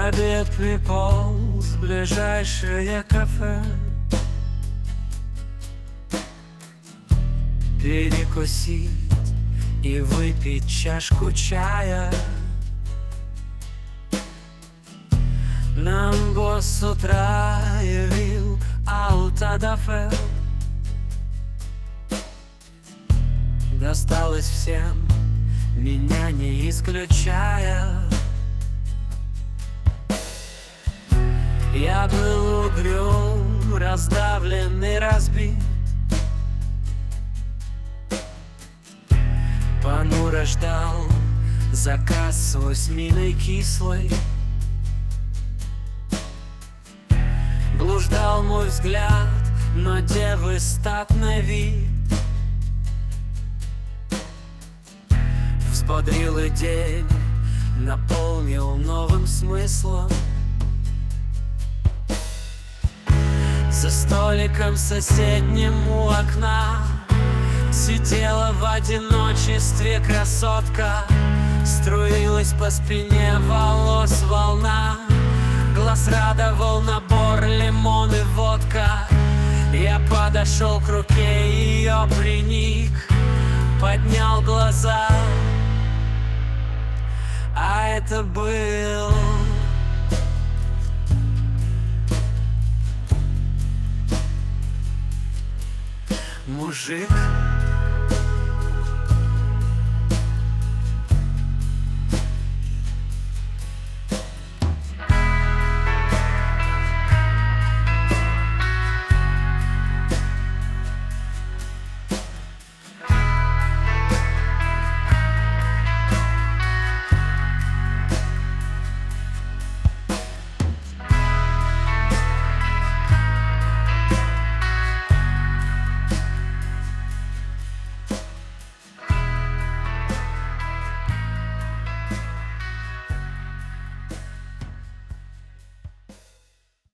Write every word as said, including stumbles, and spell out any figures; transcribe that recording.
обед приполз в ближайшее кафе. Перекусить и выпить чашку чая. Нам босс с утра явил аутодафе. Досталось всем, меня не исключая. Я был угрюм, раздавлен и разбит. Понуро ждал заказ с восьминой кислой. Блуждал мой взгляд, но девы статный вид. Взбодрил и день, наполнил новым смыслом. За столиком соседним у окна сидела в одиночестве красотка. Струилась по спине волос волна. Глаз радовал набор лимон и водка. Я подошел к руке ее, приник, поднял глаза. А это был мужик.